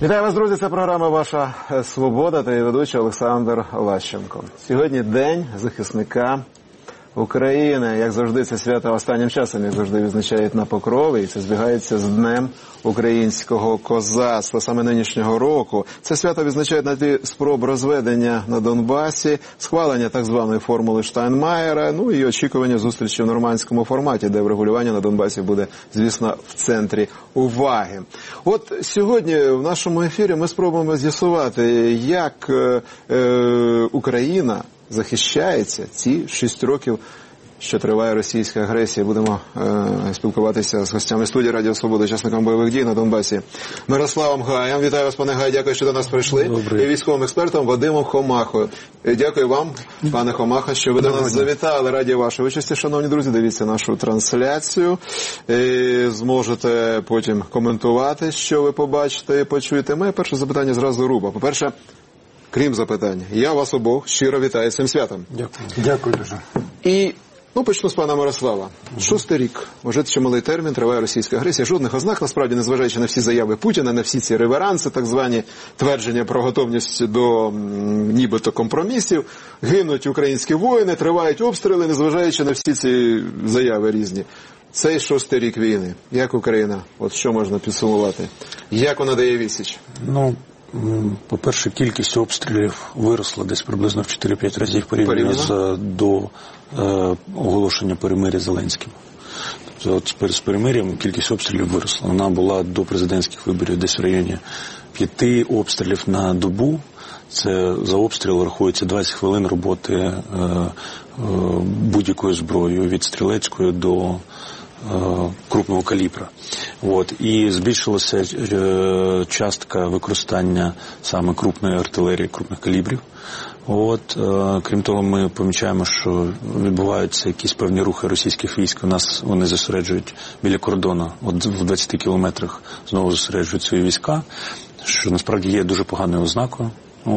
Вітаю вас, друзі, це програма «Ваша свобода» та її ведучий Олександр Лащенко. Сьогодні День захисника України. Як завжди, це свято останнім часом, як завжди, відзначають на Покрові, і це збігається з Днем українського козацтва. Саме нинішнього року це свято відзначають на тлі спроб розведення на Донбасі, схвалення так званої формули Штайнмаєра, ну і очікування зустрічі в нормандському форматі, де врегулювання на Донбасі буде, звісно, в центрі уваги. От сьогодні в нашому ефірі ми спробуємо з'ясувати, як Україна захищається ці 6 років, що триває російська агресія. Будемо спілкуватися з гостями студії Радіо Свобода, учасником бойових дій на Донбасі Мирославом Гаєм. Вітаю вас, пане Гай, дякую, що до нас прийшли. Добре. І військовим експертом Вадимом Хомахою. Дякую вам, пане Хомаха, що ви до нас завітали. Раді вашої участі, шановні друзі. Дивіться нашу трансляцію. Зможете потім коментувати, що ви побачите і почуєте. Моє перше запитання зразу руба. По-перше, крім запитань, я вас обох щиро вітаю з цим святом. Дякую. Дякую дуже. І почну з пана Мирослава. 6-й рік, вже чималий термін, триває російська агресія. Жодних ознак, насправді, незважаючи на всі заяви Путіна, на всі ці реверанси, так звані твердження про готовність до нібито компромісів. Гинуть українські воїни, тривають обстріли, незважаючи на всі ці заяви різні. Цей 6-й рік війни. Як Україна? От що можна підсумувати? Як вона дає відсіч? По-перше, кількість обстрілів виросла десь приблизно в 4-5 разів порівняно до оголошення перемир'я Зеленським. Тобто от з перемир'ям кількість обстрілів виросла. Вона була до президентських виборів десь в районі 5 обстрілів на добу. Це за обстріл рахується 20 хвилин роботи будь-якою зброєю, від стрілецької до крупного калібра. І збільшилася частка використання саме крупної артилерії, крупних калібрів. Крім того, ми помічаємо, що відбуваються якісь певні рухи російських військ. У нас вони зосереджують біля кордону, в 20 кілометрах знову зосереджують свої війська, що насправді є дуже поганою ознакою.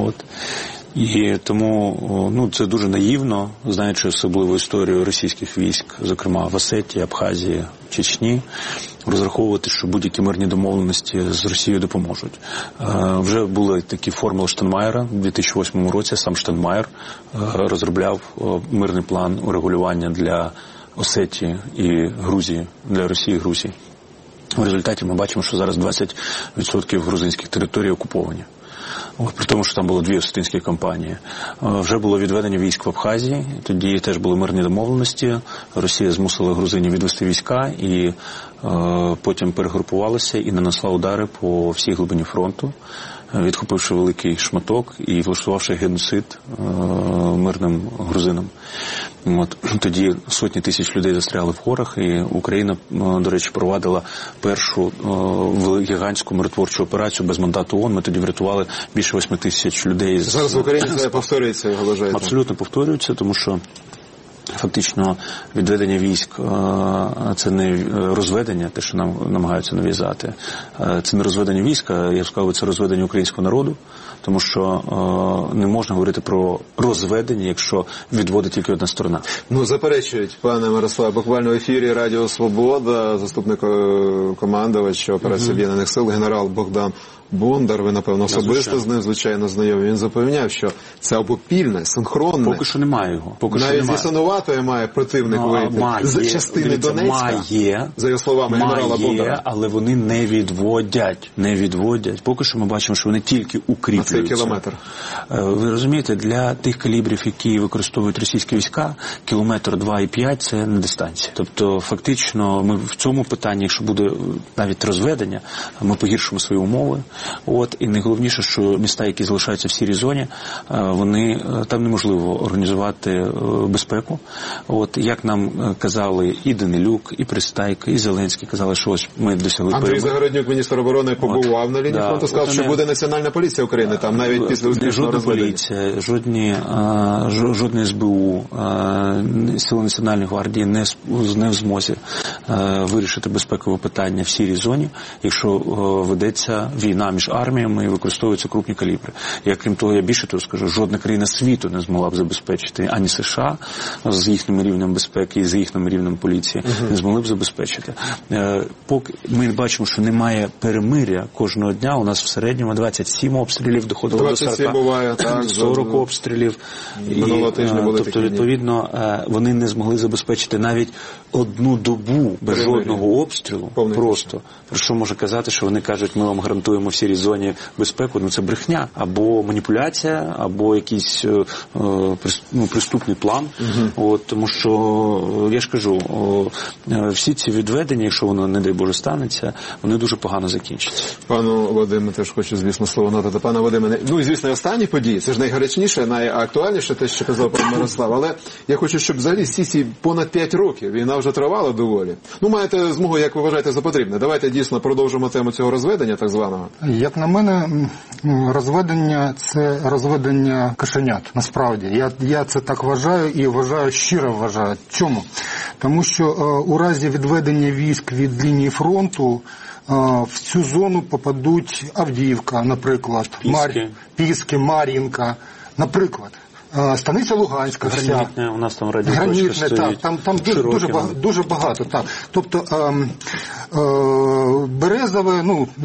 І тому це дуже наївно, знаючи особливу історію російських військ, зокрема в Осетії, Абхазії, Чечні, розраховувати, що будь-які мирні домовленості з Росією допоможуть. Вже були такі формули Штайнмаєра у 2008 році. Сам Штайнмаєр розробляв мирний план урегулювання для Осетії і Грузії, для Росії і Грузії. В результаті ми бачимо, що зараз 20% грузинських територій окуповані. При тому, що там було 2 осетинські кампанії. Вже було відведення військ в Абхазії, тоді теж були мирні домовленості. Росія змусила грузинів відвести війська і потім перегрупувалася і нанесла удари по всій глибині фронту, відхопивши великий шматок і влаштувавши геноцид мирним грузинам. Тоді сотні тисяч людей застряли в горах, і Україна, до речі, провадила першу гігантську миротворчу операцію без мандату ООН. Ми тоді врятували більше 8 тисяч людей. Зараз в Україні це повторюється, його вважаєте? Абсолютно повторюється, тому що фактично відведення військ – це не розведення, те, що нам намагаються нав'язати. Це не розведення війська, я сказав, це розведення українського народу, тому що не можна говорити про розведення, якщо відводить тільки одна сторона. Заперечують, пане Мирославе, буквально в ефірі Радіо Свобода, заступник командувача операції Об'єднаних сил, генерал Богдан Бондар, ви, напевно, особисто з ним, звичайно, знайомі. Він запевняв, що це обопільне, синхронне. Поки що немає його. Навіть зі Сановатої має противник вийти. З частини Донецька, за його словами генерала Бондара. Але вони не відводять. Поки що ми бачимо, що вони тільки укріплюються. А це кілометр. Ви розумієте, для тих калібрів, які використовують російські війська, кілометр 2,5 – це не дистанція. Тобто, фактично, ми в цьому питанні, якщо буде навіть розведення, ми погіршимо свої умови. І найголовніше, що міста, які залишаються в сірій зоні, там неможливо організувати безпеку. Як нам казали і Данилюк, і Пристайко, і Зеленський, казали, що ось ми досягли перемоги. Андрій Загороднюк, міністр оборони, побував на лінії фронту, сказав, що буде Національна поліція України, там навіть після успішного розведення. Жодна поліція, жодне СБУ, Сили Національної гвардії не в змозі вирішити безпекове питання в сірій зоні, якщо ведеться війна війна між арміями і використовуються крупні калібри. Я, крім того, я більше того скажу, жодна країна світу не змогла б забезпечити, ані США з їхнім рівнем безпеки і з їхнім рівнем поліції, не змогли б забезпечити. Поки ми бачимо, що немає перемиря кожного дня, у нас в середньому 27 обстрілів доходило до 40, буває, так, 40 обстрілів. Минулого тижня були тобто, відповідно, вони не змогли забезпечити навіть одну добу без жодного обстрілу. Просто. Про що може казати, що вони кажуть, ми вам гарантуємо в сірій зоні безпеку? Ну це брехня. Або маніпуляція, або якийсь преступний план. Тому що, я ж кажу, всі ці відведення, якщо воно, не дай Боже, станеться, вони дуже погано закінчаться. Пану Вадиму теж хочу, звісно, слово надати. Пане Вадиме, ну і, звісно, останні події, це ж найгарячніше, найактуальніше те, що казав пан Мирослав, але я хочу, щоб взагалі всі ці понад 5 років війна вже тривала доволі. Ну, маєте змогу, як ви вважаєте за потрібне. Давайте дійсно продовжимо тему цього розведення, так званого. Як на мене, розведення – це розведення кошенят, насправді. Я це так вважаю і вважаю, щиро вважаю. Чому? Тому що у разі відведення військ від лінії фронту в цю зону попадуть Авдіївка, наприклад, Піски, Мар'їнка, наприклад. Станиця Луганська, Гранітне, у нас там радіоточка стоїть. Так, там дуже багато. Так. Тобто Березове,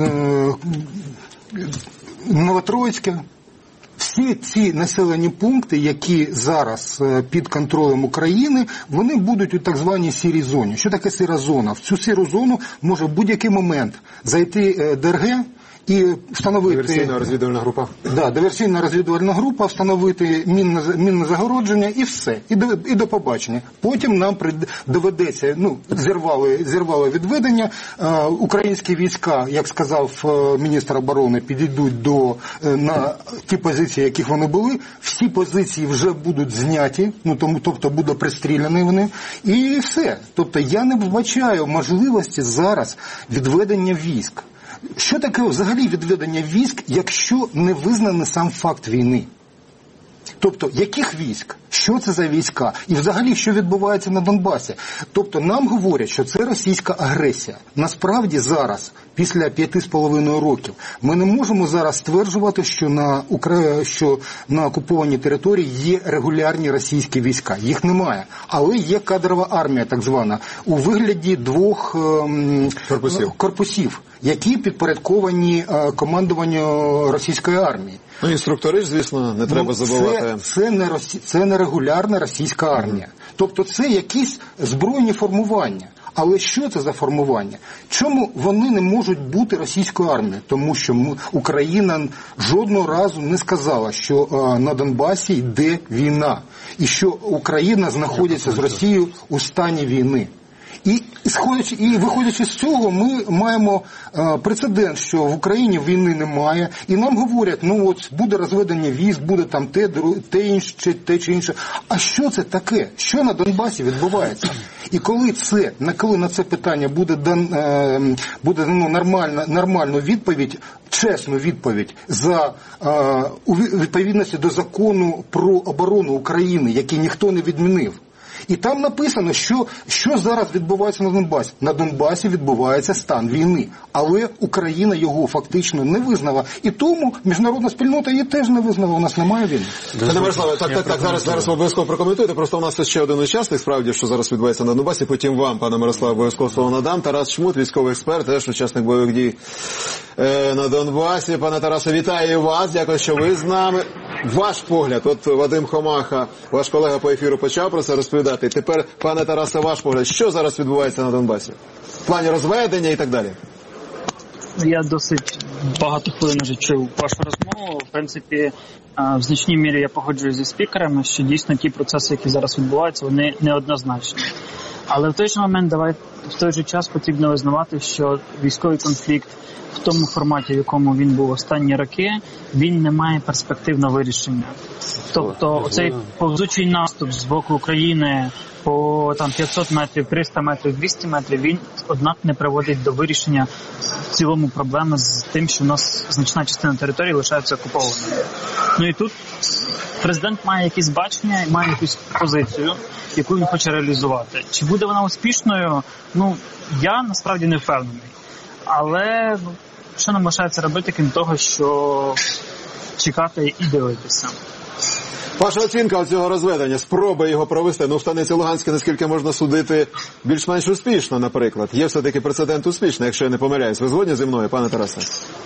Новотроїцьке, всі ці населені пункти, які зараз під контролем України, вони будуть у так званій сірій зоні. Що таке сіра зона? В цю сіру зону може в будь-який момент зайти ДРГ, і встановити... Диверсійна розвідувальна група. Да, диверсійна розвідувальна група, встановити мінне загородження і все. І до побачення. Потім нам доведеться, зірвало відведення, українські війська, як сказав міністр оборони, підійдуть на ті позиції, яких вони були, всі позиції вже будуть зняті, тобто буде пристріляні вони, і все. Тобто я не вбачаю можливості зараз відведення військ. Що таке взагалі відведення військ, якщо не визнаний сам факт війни? Тобто, яких військ? Що це за війська? І взагалі, що відбувається на Донбасі? Тобто, нам говорять, що це російська агресія. Насправді зараз, після 5,5 років, ми не можемо зараз стверджувати, що на окупованій території є регулярні російські війська. Їх немає. Але є кадрова армія, так звана, у вигляді 2 корпусів, які підпорядковані командуванню російської армії. Ну, інструктори ж, звісно, не треба забувати. Це не регулярна російська армія. Тобто це якісь збройні формування. Але що це за формування? Чому вони не можуть бути російською армією? Тому що Україна жодного разу не сказала, що на Донбасі йде війна. І що Україна знаходиться з Росією у стані війни. І виходячи з цього, ми маємо прецедент, що в Україні війни немає, і нам говорять, буде розведення військ, буде там те чи інше. А що це таке? Що на Донбасі відбувається? І коли на це питання буде нормальну відповідь, чесну відповідь у відповідності до закону про оборону України, який ніхто не відмінив. І там написано, що зараз відбувається на Донбасі. На Донбасі відбувається стан війни. Але Україна його фактично не визнала. І тому міжнародна спільнота її теж не визнала. У нас немає війни. Пане Мирославе, зараз ви обов'язково прокоментуєте. Просто у нас ще один учасник, справді, що зараз відбувається на Донбасі. Потім вам, пане Мирославе, обов'язково слово надам. Тарас Чмут, військовий експерт, теж учасник бойових дій на Донбасі. Пане Тарасе, вітаю вас. Дякую, що ви з нами. Ваш погляд, от Вадим Хомаха, ваш колега по ефіру, почав про це розповідати. Тепер, пане Тарасе, ваш погляд, що зараз відбувається на Донбасі? В плані розведення і так далі. Я досить багато хвилин вже чув вашу розмову. В принципі, в значній мірі я погоджуюсь зі спікерами, що дійсно ті процеси, які зараз відбуваються, вони неоднозначні. Але в той же момент, в той же час потрібно визнавати, що військовий конфлікт в тому форматі, в якому він був останні роки, він не має перспективного вирішення. Тобто оцей повзучий наступ з боку України по 500 метрів, 300 метрів, 200 метрів, він, однак, не приводить до вирішення в цілому проблеми з тим, що в нас значна частина території лишається окупованою. Ну і тут президент має якісь бачення, має якусь позицію, яку він хоче реалізувати. Чи буде вона успішною? Я насправді не впевнений. Але що нам лишається робити, крім того, що чекати і дивитися? Ваша оцінка цього розведення, спроби його провести, в Станиці Луганській, наскільки можна судити, більш-менш успішно, наприклад. Є все-таки прецедент успішний, якщо я не помиляюсь. Ви згодні зі мною, пане Тарасе?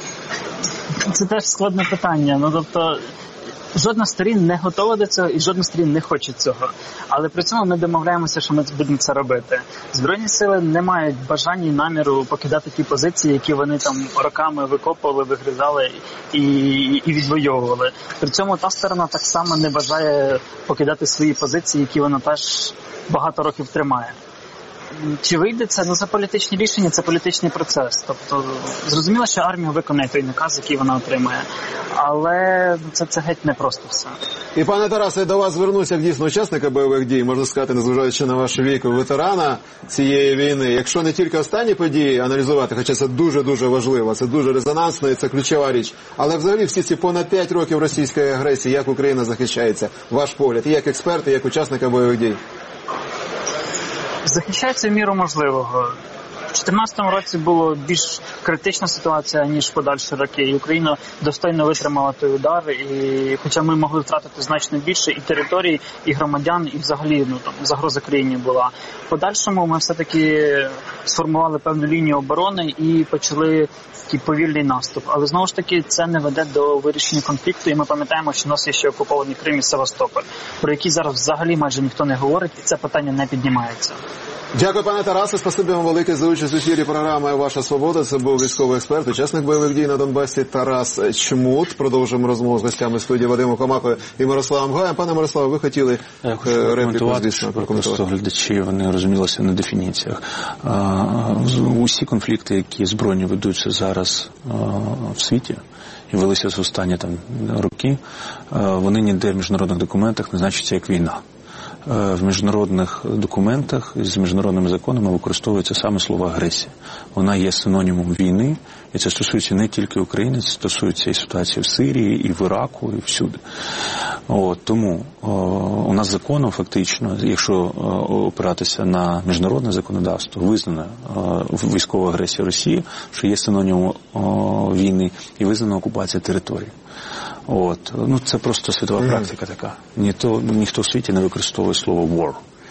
Це теж складне питання. Тобто, жодна з сторін не готова до цього і жодна з сторін не хоче цього. Але при цьому ми домовляємося, що ми будемо це робити. Збройні сили не мають бажання і наміру покидати ті позиції, які вони там роками викопували, вигризали і відвоювали. При цьому та сторона так само не бажає покидати свої позиції, які вона теж багато років тримає. Чи вийде це? Це політичні рішення, це політичний процес. Тобто, зрозуміло, що армія виконає той наказ, який вона отримає. Але це геть не просто все. І, пане Тарасе, до вас звернуся як дійсно учасника бойових дій, можна сказати, незважаючи на ваш вік, ветерана цієї війни. Якщо не тільки останні події аналізувати, хоча це дуже-дуже важливо, це дуже резонансно і це ключова річ, але взагалі всі ці понад 5 років російської агресії, як Україна захищається, ваш погляд, і як експерт, і як учасника бойових дій? Захищається в міру можливого. У 2014 році була більш критична ситуація, ніж в подальші роки. І Україна достойно витримала той удар, і хоча ми могли втратити значно більше і територій, і громадян, і взагалі загроза країні була. В подальшому ми все-таки сформували певну лінію оборони і почали такий повільний наступ. Але знову ж таки це не веде до вирішення конфлікту, і ми пам'ятаємо, що у нас є ще окуповані Крим і Севастополь, про які зараз взагалі майже ніхто не говорить, і це питання не піднімається. Дякую, пане Тарасе. Спасибі вам велике за участь у ефірі програми «Ваша свобода». Це був військовий експерт, учасник бойових дій на Донбасі Тарас Чмут. Продовжуємо розмову з гостями студії Вадимом Комакою і Мирославом Гаєм. Пане Мирославе, ви хотіли репліку, звісно, прокоментувати? Просто глядачі, вони розумілися на дефініціях. Усі конфлікти, які збройні ведуться зараз в світі, і велися з останні роки, вони ніде в міжнародних документах не значаться як війна. В міжнародних документах з міжнародними законами використовується саме слово агресія. Вона є синонімом війни, і це стосується не тільки України, це стосується і ситуації в Сирії, і в Іраку, і всюди. Тому у нас законом фактично, якщо опиратися на міжнародне законодавство, визнана військова агресія Росії, що є синонімом війни, і визнана окупація території. Це просто світова практика така. Ніхто в світі не використовує слово war.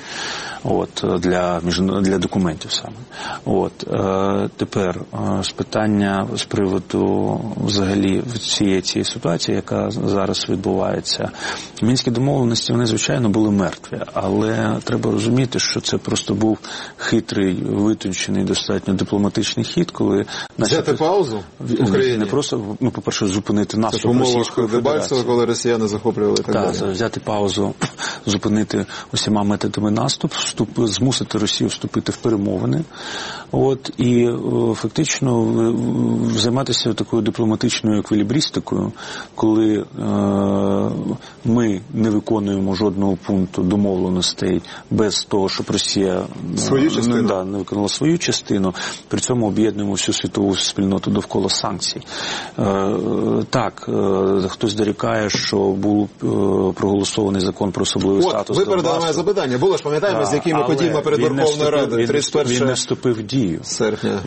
Для документів саме. Тепер з питання з приводу взагалі цієї ситуації, яка зараз відбувається. Мінські домовленості, вони, звичайно, були мертві, але треба розуміти, що це просто був хитрий, витончений, достатньо дипломатичний хід, коли... Взяти паузу в Україні? Не просто, по-перше, зупинити наступ Російської Федерації. Дебальцево, коли росіяни захоплювали і так далі. Так, взяти паузу, зупинити усіма методами наступ, змусити Росію вступити в перемовини, і фактично займатися такою дипломатичною еквілібристикою, коли ми не виконуємо жодного пункту домовленостей без того, щоб Росія не виконала свою частину, при цьому об'єднуємо всю світову спільноту довкола санкцій. Так, хтось дорікає, що був проголосований закон про особливий статус. Ви передали моє запитання. Було ж, пам'ятаємо, з якими подіями перед Верховною Радою. Він не вступив в дію. Серпня.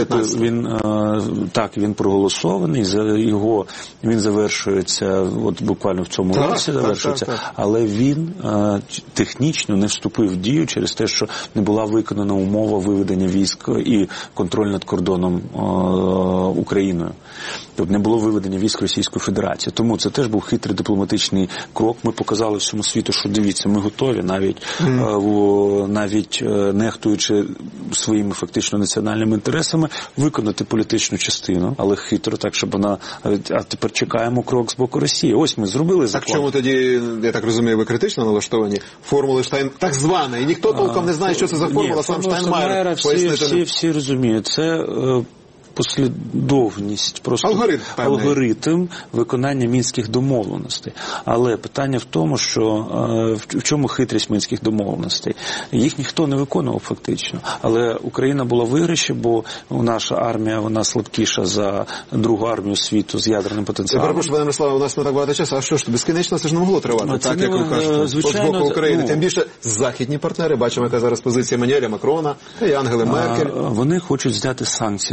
Він проголосований, він завершується, буквально в цьому році завершується, але він технічно не вступив в дію через те, що не була виконана умова виведення військ і контроль над кордоном Україною. Тобто не було виведення військ Російської Федерації. Тому це теж був хитрий дипломатичний крок. Ми показали всьому світу, що дивіться, ми готові, навіть нехтуючи своїми фактично національними інтересами, виконати політичну частину, але хитро, так, щоб вона... А тепер чекаємо крок з боку Росії. Ось ми зробили закон. Так чому тоді, я так розумію, ви критично налаштовані формули так званої? Ніхто толком не знає, що це за формула, сам Штайнмайєр пояснити. Всі розуміють. Це послідовність, просто алгоритм виконання мінських домовленостей. Але питання в тому, що в чому хитрість мінських домовленостей? Їх ніхто не виконував фактично. Але Україна була в виграші, бо наша армія, вона слабкіша за другу армію світу з ядерним потенціалом. Я перепрошую, пане Мирославе, у нас не так багато часу. А що ж, безкінечно це ж не могло тривати? Так, як ви кажете, з боку України. Тим більше західні партнери, бачимо, яка зараз позиція Еммануеля Макрона і Ангели Меркель. Вони хочуть зняти санкції з Російської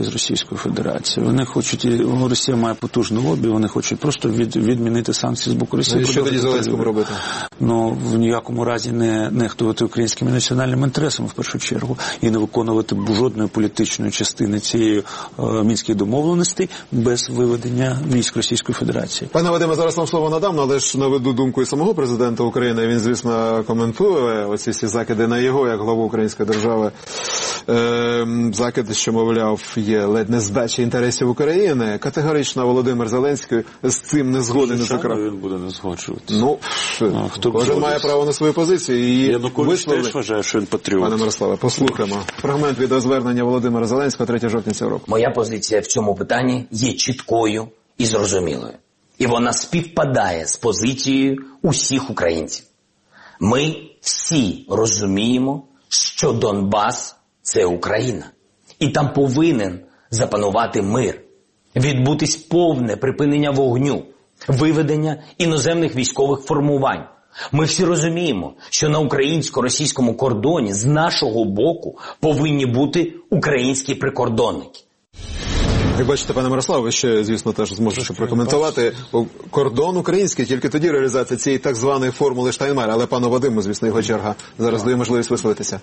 Російською Федерацією. Вони хочуть, Росія має потужний лобі, вони хочуть просто відмінити санкції з боку Росії. І що тоді Зеленському робити? Ну, в ніякому разі не нехтувати українськими національними інтересами в першу чергу і не виконувати жодної політичної частини цієї мінських домовленостей без виведення військ Російської Федерації. Пане Вадиме, зараз вам слово надам, але ж наведу думку і самого президента України. Він, звісно, коментує оці всі закиди на його, як главу української держави. Закиди, що, мовляв, є ледь не здача інтересів України. Категорично Володимир Зеленський з цим не згоден. Він буде не згоджуватися. Ну, кожен має право на свою позицію. І Янукович теж вважає, що він патріот. Пане Мирославе, послухаємо фрагмент відеозвернення Володимира Зеленського 3 жовтня цього року. Моя позиція в цьому питанні є чіткою і зрозумілою. І вона співпадає з позицією усіх українців. Ми всі розуміємо, що Донбас – це Україна. І там повинен запанувати мир, відбутись повне припинення вогню, виведення іноземних військових формувань. Ми всі розуміємо, що на українсько-російському кордоні з нашого боку повинні бути українські прикордонники. Як бачите, пане Мирославе, ви ще, звісно, теж зможете прокоментувати. Кордон український, тільки тоді реалізація цієї так званої формули Штайнмайєра. Але пану Вадиму, звісно, його черга зараз дає можливість висловитися.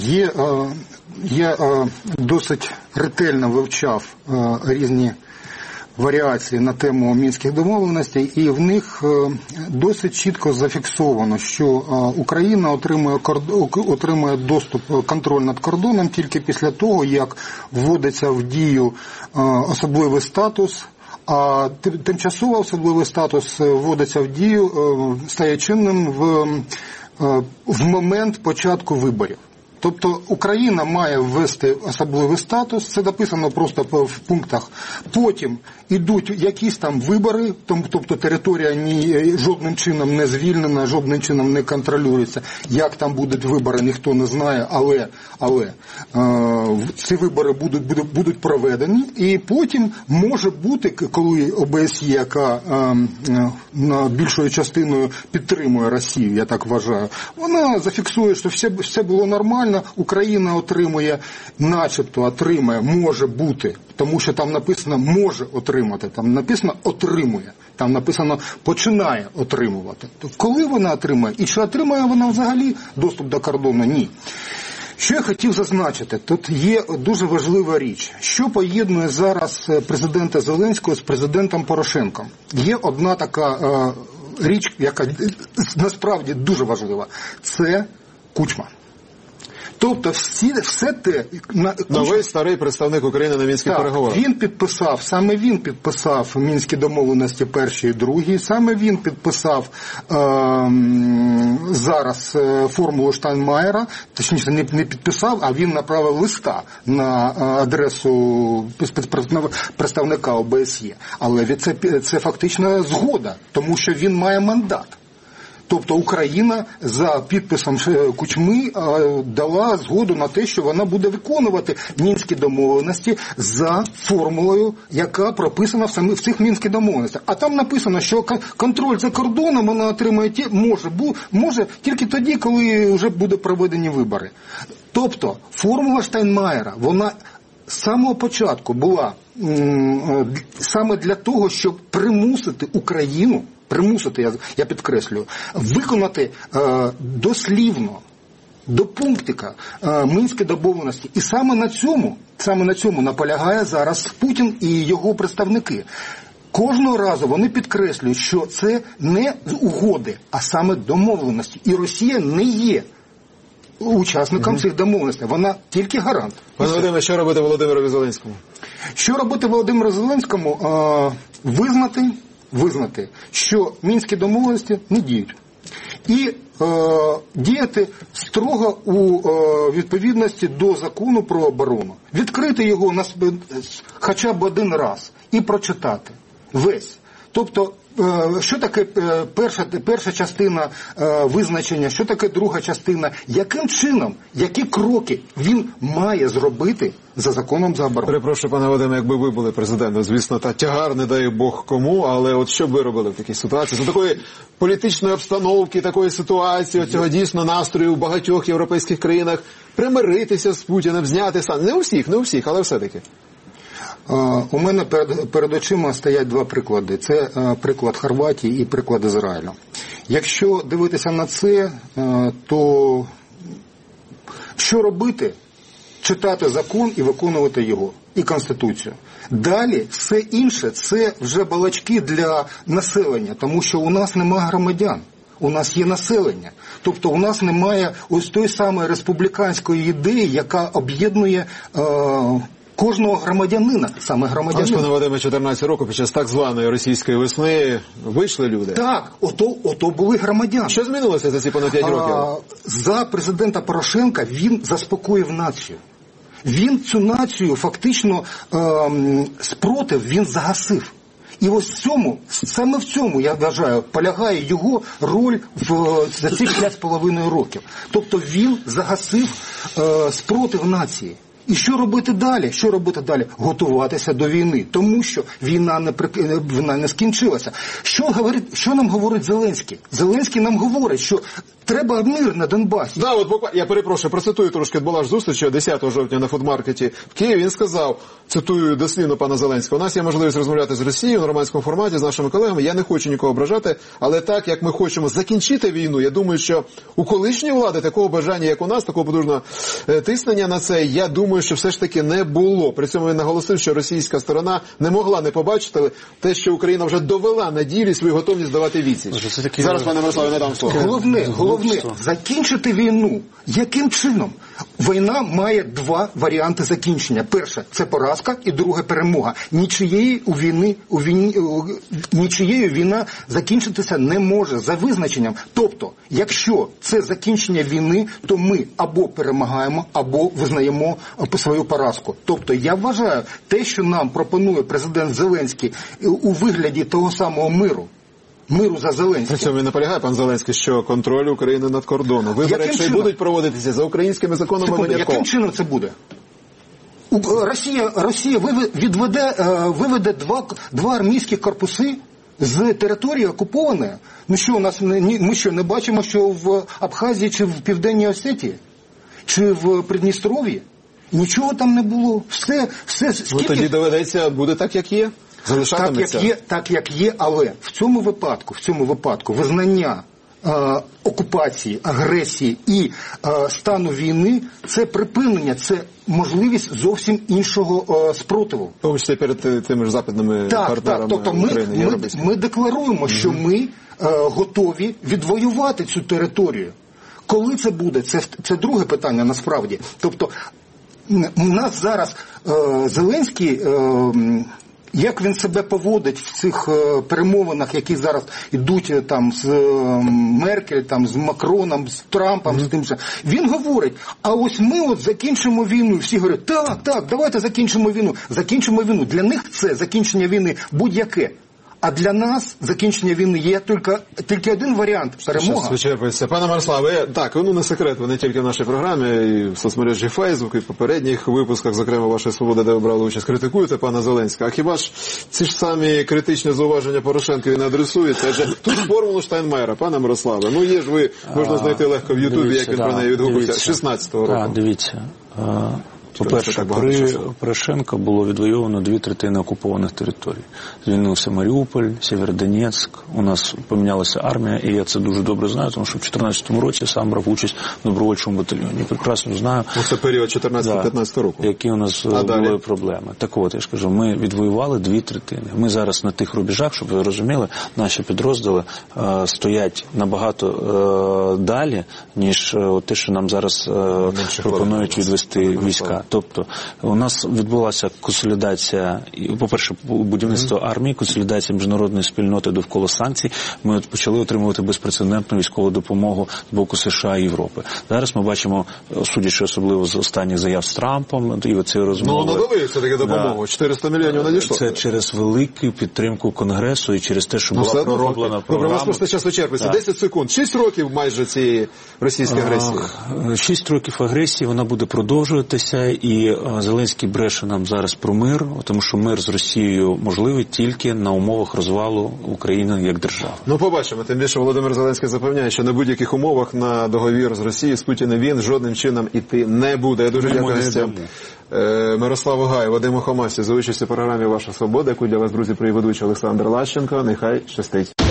Я досить ретельно вивчав різні варіації на тему мінських домовленостей, і в них досить чітко зафіксовано, що Україна отримує доступ, контроль над кордоном тільки після того, як вводиться в дію особливий статус, а тимчасово особливий статус вводиться в дію, стає чинним в момент початку виборів. Тобто Україна має ввести особливий статус, це написано просто в пунктах. Потім ідуть якісь там вибори, тобто територія жодним чином не звільнена, жодним чином не контролюється. Як там будуть вибори, ніхто не знає, але ці вибори будуть проведені. І потім може бути, коли ОБСЄ, яка більшою частиною підтримує Росію, я так вважаю, вона зафіксує, що все було нормально, Україна начебто отримає, може бути, тому що там написано «може отримати», там написано «отримує», там написано «починає отримувати». То коли вона отримає? І чи отримає вона взагалі доступ до кордону? Ні. Що я хотів зазначити? Тут є дуже важлива річ. Що поєднує зараз президента Зеленського з президентом Порошенком? Є одна така річ, яка насправді дуже важлива. Це Кучма. Тобто все те... Новий старий представник України на мінських переговорах. Саме він підписав мінські домовленості перші і другі, саме він підписав зараз формулу Штайнмайєра, точніше не підписав, а він направив листа на адресу представника ОБСЄ. Але це фактично згода, тому що він має мандат. Тобто Україна за підписом Кучми дала згоду на те, що вона буде виконувати мінські домовленості за формулою, яка прописана в цих мінських домовленостях. А там написано, що контроль за кордоном вона отримає може тільки тоді, коли вже буде проведені вибори. Тобто формула Штайнмайєра, вона з самого початку була саме для того, щоб примусити Україну, я підкреслюю, виконати дослівно, до пунктика мінські домовленості. І саме на цьому наполягає зараз Путін і його представники. Кожного разу вони підкреслюють, що це не угоди, а саме домовленості. І Росія не є учасником цих домовленостей. Вона тільки гарант. Пане Вадиме, що робити Володимиру Зеленському? Що робити Володимиру Зеленському? Визнати, що мінські домовленості не діють. І діяти строго у відповідності до закону про оборону. Відкрити його хоча б один раз і прочитати весь. Тобто, що таке перша частина визначення, що таке друга частина, яким чином, які кроки він має зробити за законом за оборону. Перепрошую, пане Вадиме, якби ви були президентом, звісно, тягар, не дай Бог кому, але от що б ви робили в такій ситуації? З такої політичної обстановки, такої ситуації, цього дійсно настрою в багатьох європейських країнах примиритися з Путіним, зняти санкції. Не у всіх, але все-таки. У мене перед очима стоять два приклади. Це приклад Хорватії і приклад Ізраїлю. Якщо дивитися на це, то що робити? Читати закон і виконувати його, і Конституцію. Далі все інше – це вже балачки для населення, тому що у нас немає громадян. У нас є населення. Тобто у нас немає ось тої самої республіканської ідеї, яка об'єднує кожного громадянина, саме громадянина. Пане Вадиме, 14 років під час так званої російської весни вийшли люди. Так, ото були громадяни. Що змінилося за ці понад 5 років? За президента Порошенка він заспокоїв націю. Він цю націю фактично спротив, він загасив. І ось саме в цьому, я вважаю, полягає його роль за ці 5,5 років. Тобто він загасив спротив нації. І що робити далі? Готуватися до війни, тому що війна не скінчилася. Що нам говорить Зеленський? Зеленський нам говорить, що треба мир на Донбасі. Да, от я перепрошую, процитую трошки, була ж зустріч 10 жовтня на фудмаркеті в Києві. Він сказав, цитую дослівно пана Зеленського: "У нас є можливість розмовляти з Росією в нормандському форматі, з нашими колегами. Я не хочу нікого ображати, але так, як ми хочемо закінчити війну, я думаю, що у колишньої влади такого бажання, як у нас, такого подужного тиснення на це, я думаю, що все ж таки не було". При цьому він наголосив, що російська сторона не могла не побачити те, що Україна вже довела на ділі свою готовність давати відсіч. Зараз, пане Мирославе, надам слово. Головне, закінчити війну. Яким чином? Війна має два варіанти закінчення. Перше – це поразка, і друге – перемога. Нічиєю війна закінчитися не може за визначенням. Тобто, якщо це закінчення війни, то ми або перемагаємо, або визнаємо свою поразку. Тобто, я вважаю, те, що нам пропонує президент Зеленський у вигляді того самого миру за Зеленським. При цьому він наполягає, пан Зеленський, що контроль України над кордоном. Вибори, якщо й будуть проводитися за українськими законами, винятком. Яким чином це буде? Росія виведе два армійські корпуси з території окупованої. Ми що, не бачимо, що в Абхазії чи в Південній Осетії? Чи в Придністров'ї? Нічого там не було. Все скільки... Ну, тоді доведеться, буде так, як є. Так, як є, але в цьому випадку визнання окупації, агресії і стану війни – це припинення, це можливість зовсім іншого спротиву. В тому числі перед тими ж западними партнерами тобто України. Ми декларуємо, що ми готові відвоювати цю територію. Коли це буде? Це друге питання насправді. Тобто у нас зараз Зеленський... Як він себе поводить в цих перемовинах, які зараз йдуть там з Меркель, там з Макроном, з Трампом, з тим же. Він говорить, а ось ми закінчимо війну. Всі говорять, так, давайте закінчимо війну. Закінчимо війну. Для них це закінчення війни будь-яке. А для нас закінчення війни є тільки один варіант – перемога. Вичерпується. Пане Мирославе, так, не секрет, ви не тільки в нашій програмі, і в соцмережі Фейсбук, і в попередніх випусках, зокрема «Ваша свобода», де ви брали участь, критикуєте пана Зеленського. А хіба ж ці ж самі критичні зауваження Порошенкові не адресуються? Адже тут формулу Штайнмайєра, пане Мирославе, є ж можна знайти легко в Ютубі, як він про неї відгукується, 16-го року. Так, дивіться. По-перше, при Порошенка було відвоювано 2/3 окупованих територій. Звільнився Маріуполь, Сєвєродонецьк, у нас помінялася армія, і я це дуже добре знаю, тому що в 2014 році сам брав участь в добровольчому батальйоні. Прекрасно знаю. Це період 14-15 року. Які у нас були проблеми. Так от, я ж кажу, ми відвоювали 2/3. Ми зараз на тих рубежах, щоб ви розуміли, наші підрозділи стоять набагато далі, ніж те, що нам зараз пропонують відвести війська. Тобто у нас відбулася консолідація, по-перше, будівництво армії, консолідація міжнародної спільноти довкола санкцій. Ми почали отримувати безпрецедентну військову допомогу з боку США і Європи. Зараз ми бачимо, судячи особливо з останніх заяв з Трампом, і оці розмови. Надали все-таки допомогу. 400 мільйонів надійшло. Це через велику підтримку Конгресу і через те, що була пророблена програма. Добре, у нас просто час вичерпується. 10 секунд. 6 років майже цієї російської агресії. 6 років агресії, вона буде продовжуватися. І Зеленський бреше нам зараз про мир, тому що мир з Росією можливий тільки на умовах розвалу України як держави. Побачимо. Тим більше Володимир Зеленський запевняє, що на будь-яких умовах на договір з Росією, з Путіним він жодним чином іти не буде. Я дуже дякую гостям Мирославу Гай, Вадиму Хомасі за участь у програмі «Ваша свобода», яку для вас, друзі, привів ведучий Олександр Лащенко. Нехай щастить.